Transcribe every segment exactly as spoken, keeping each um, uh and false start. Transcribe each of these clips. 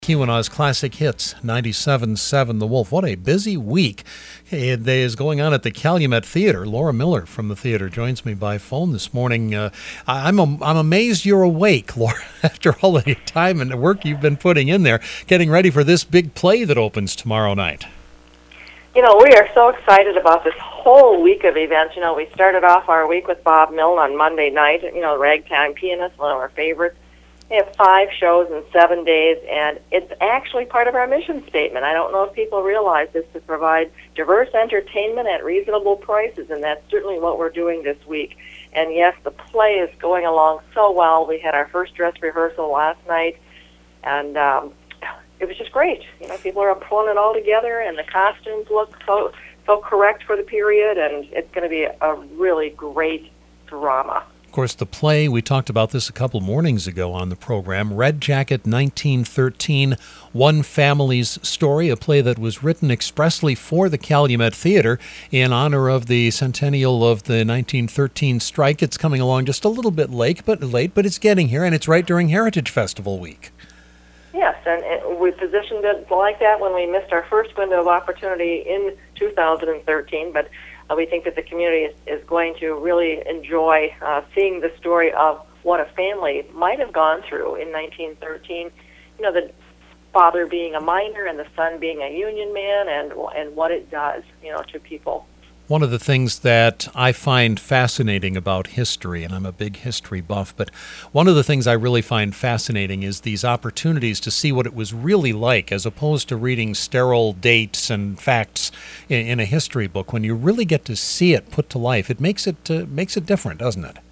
Keweenaw's Classic Hits, ninety-seven point seven The Wolf. What a busy week it is going on at the Calumet Theater. Laura Miller from the theater joins me by phone this morning. Uh, I'm I'm amazed you're awake, Laura, after all the time and the work you've been putting in there, getting ready for this big play that opens tomorrow night. You know, we are so excited about this whole week of events. You know, we started off our week with Bob Milne on Monday night, you know, Ragtime Pianist, one of our favorites. We have five shows in seven days, and it's actually part of our mission statement. I don't know if people realize this, to provide diverse entertainment at reasonable prices, and that's certainly what we're doing this week. And yes, the play is going along so well. We had our first dress rehearsal last night, and um, it was just great. You know, people are pulling it all together, and the costumes look so so correct for the period, and it's going to be a really great drama. Of course, the play, we talked about this a couple mornings ago on the program, Red Jacket nineteen thirteen, One Family's Story, a play that was written expressly for the Calumet Theater in honor of the centennial of the nineteen thirteen strike. It's coming along just a little bit late, but late, but it's getting here, and it's right during Heritage Festival week. Yes, and it, we positioned it like that when we missed our first window of opportunity in two thousand thirteen, but uh, we think that the community is, is going to really enjoy uh, seeing the story of what a family might have gone through in nineteen thirteen. You know, the father being a miner and the son being a union man, and and what it does, you know, to people. One of the things that I find fascinating about history, and I'm a big history buff, but one of the things I really find fascinating is these opportunities to see what it was really like, as opposed to reading sterile dates and facts in, in a history book. When you really get to see it put to life, it makes it uh, makes it different, doesn't it?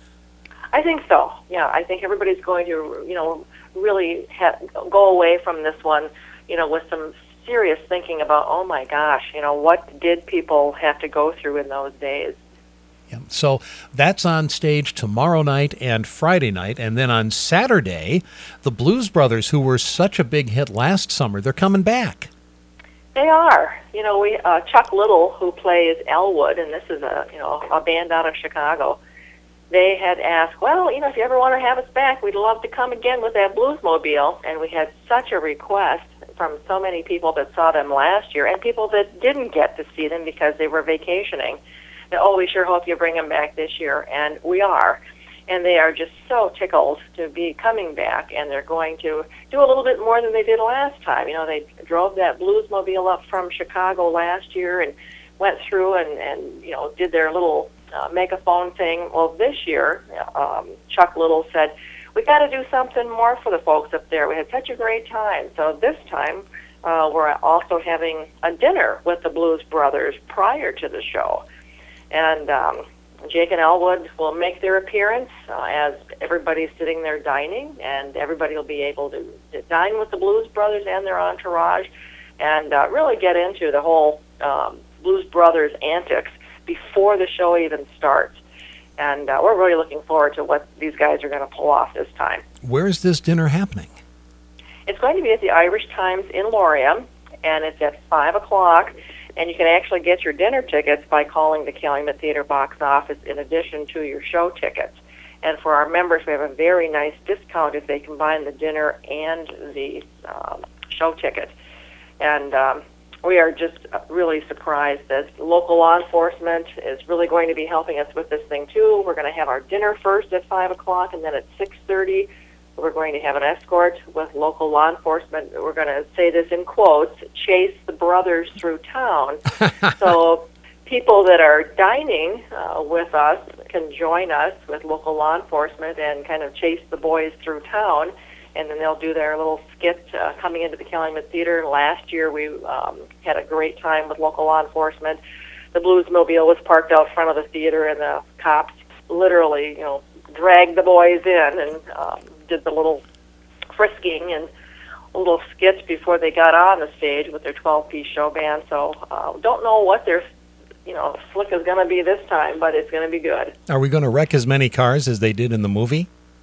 I think so. Yeah, I think everybody's going to, you know, really ha- go away from this one, you know, with some serious thinking about, oh my gosh, you know, what did people have to go through in those days? Yeah. So that's on stage tomorrow night and Friday night, and then on Saturday, the Blues Brothers, who were such a big hit last summer, they're coming back. They are. You know, we uh, Chuck Little, who plays Elwood, and this is a you know a band out of Chicago. They had asked, well, you know, if you ever want to have us back, we'd love to come again with that Bluesmobile, and we had such a request from so many people that saw them last year, and people that didn't get to see them because they were vacationing. That, oh, we sure hope you bring them back this year, and we are. And they are just so tickled to be coming back, and they're going to do a little bit more than they did last time. You know, they drove that Bluesmobile up from Chicago last year and went through and, and you know, did their little uh, megaphone thing. Well, this year, um, Chuck Little said, we got to do something more for the folks up there. We had such a great time. So this time, uh, we're also having a dinner with the Blues Brothers prior to the show. And um, Jake and Elwood will make their appearance uh, as everybody's sitting there dining, and everybody will be able to, to dine with the Blues Brothers and their entourage, and uh, really get into the whole um, Blues Brothers antics before the show even starts. And uh, we're really looking forward to what these guys are going to pull off this time. Where is this dinner happening? It's going to be at the Irish Times in Loriem, and it's at five o'clock. And you can actually get your dinner tickets by calling the Calumet Theater box office in addition to your show tickets. And for our members, we have a very nice discount if they combine the dinner and the um, show ticket. And um, we are just really surprised that local law enforcement is really going to be helping us with this thing, too. We're going to have our dinner first at five o'clock, and then at six thirty, we're going to have an escort with local law enforcement. We're going to say this in quotes, chase the brothers through town. So people that are dining uh, with us can join us with local law enforcement and kind of chase the boys through town. And then they'll do their little skit uh, coming into the Calumet Theater. Last year we um, had a great time with local law enforcement. The Bluesmobile was parked out front of the theater, and the cops literally, you know, dragged the boys in and um, did the little frisking and a little skit before they got on the stage with their twelve-piece show band. So uh, don't know what their, you know, slick is going to be this time, but it's going to be good. Are we going to wreck as many cars as they did in the movie?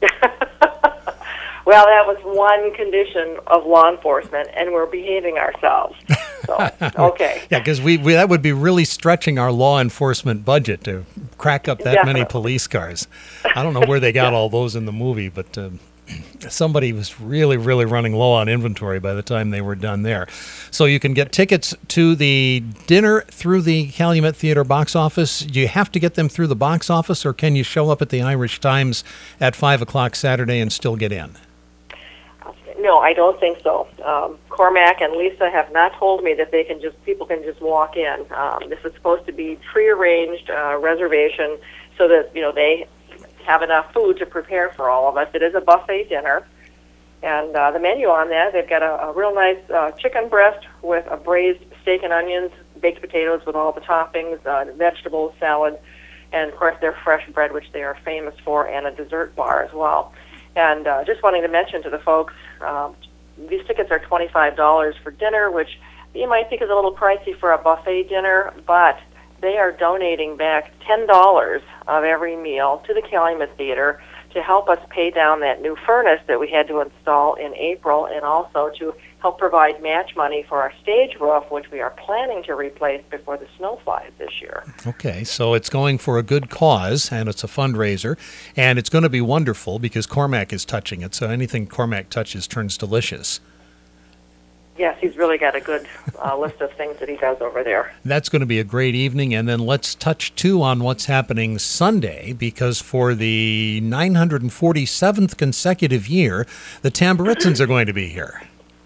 Well, that was one condition of law enforcement, and we're behaving ourselves. So, okay. Yeah, because we, we that would be really stretching our law enforcement budget to crack up that Definitely. many police cars. I don't know where they got Yeah. all those in the movie, but uh, Somebody was really, really running low on inventory by the time they were done there. So you can get tickets to the dinner through the Calumet Theatre box office. Do you have to get them through the box office, or can you show up at the Irish Times at five o'clock Saturday and still get in? No, I don't think so. Um, Cormac and Lisa have not told me that they can just people can just walk in. Um, this is supposed to be prearranged uh, reservation so that you know they have enough food to prepare for all of us. It is a buffet dinner, and uh, the menu on that, they've got a, a real nice uh, chicken breast with a braised steak and onions, baked potatoes with all the toppings, uh, vegetables, salad, and of course their fresh bread, which they are famous for, and a dessert bar as well. And uh, just wanting to mention to the folks, um, these tickets are twenty-five dollars for dinner, which you might think is a little pricey for a buffet dinner, but they are donating back ten dollars of every meal to the Calumet Theatre to help us pay down that new furnace that we had to install in April, and also to help provide match money for our stage roof, which we are planning to replace before the snow flies this year. Okay, so it's going for a good cause, and it's a fundraiser, and it's going to be wonderful because Cormac is touching it, so anything Cormac touches turns delicious. Yes, he's really got a good uh, list of things that he does over there. That's going to be a great evening. And then let's touch, too, on what's happening Sunday, because for the nine hundred forty-seventh consecutive year, the Tamburitzans are going to be here.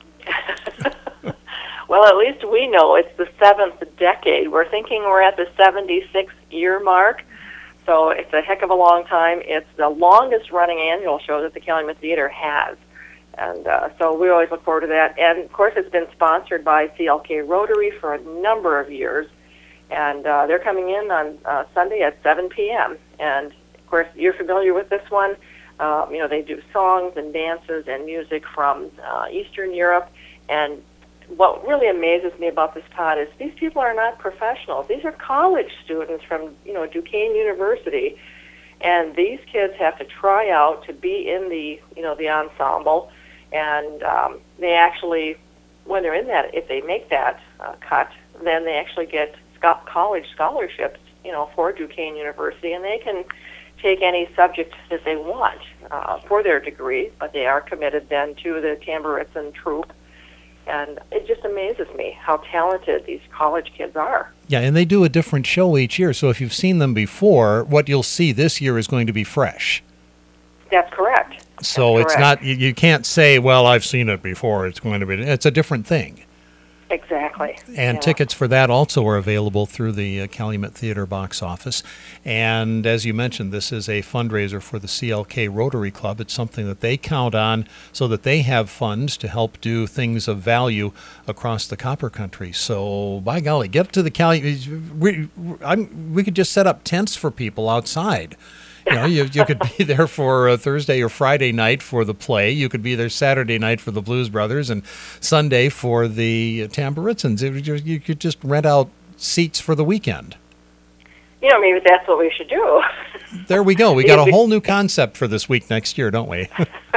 Well, at least we know it's the seventh decade. We're thinking we're at the seventy-sixth year mark, so it's a heck of a long time. It's the longest-running annual show that the Calumet Theatre has. And uh, so we always look forward to that. And, of course, it's been sponsored by C L K Rotary for a number of years. And uh, they're coming in on uh, Sunday at seven p.m. And, of course, you're familiar with this one. Uh, you know, they do songs and dances and music from uh, Eastern Europe. And what really amazes me about this pod is these people are not professionals. These are college students from, you know, Duquesne University. And these kids have to try out to be in the, you know, the ensemble. And um, they actually, when they're in that, if they make that uh, cut, then they actually get sco- college scholarships, you know, for Duquesne University, and they can take any subject that they want uh, for their degree, but they are committed then to the Tamburitzan troupe. And it just amazes me how talented these college kids are. Yeah, and they do a different show each year, so if you've seen them before, what you'll see this year is going to be fresh. That's correct. So That's it's correct. not, you, you can't say, well, I've seen it before, it's going to be, it's a different thing. Exactly. And yeah. tickets for that also are available through the uh, Calumet Theatre box office. And as you mentioned, this is a fundraiser for the C L K Rotary Club. It's something that they count on so that they have funds to help do things of value across the Copper Country. So, by golly, get to the Calumet. We, I'm, we could just set up tents for people outside. You know, you, you could be there for uh, Thursday or Friday night for the play. You could be there Saturday night for the Blues Brothers and Sunday for the Tamburitzans. It, you, you could just rent out seats for the weekend. You know, maybe that's what we should do. There we go. We got a whole new concept for this week next year, don't we?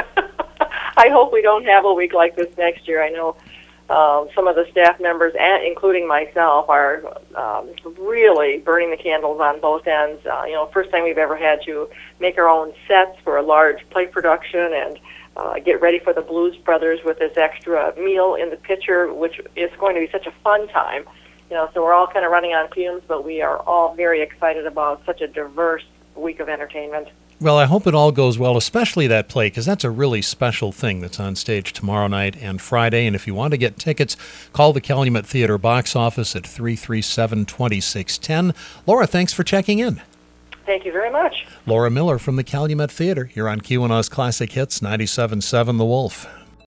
I hope we don't have a week like this next year. I know uh, some of the staff members, and including myself, are um, really burning the candles on both ends. Uh, you know, first time we've ever had to make our own sets for a large play production and uh, get ready for the Blues Brothers with this extra meal in the pitcher, which is going to be such a fun time. You know, so we're all kind of running on fumes, but we are all very excited about such a diverse week of entertainment. Well, I hope it all goes well, especially that play, because that's a really special thing that's on stage tomorrow night and Friday. And if you want to get tickets, call the Calumet Theatre box office at three three seven, two six one zero. Laura, thanks for checking in. Thank you very much. Laura Miller from the Calumet Theatre. You're on Q and O's Classic Hits, ninety-seven point seven The Wolf.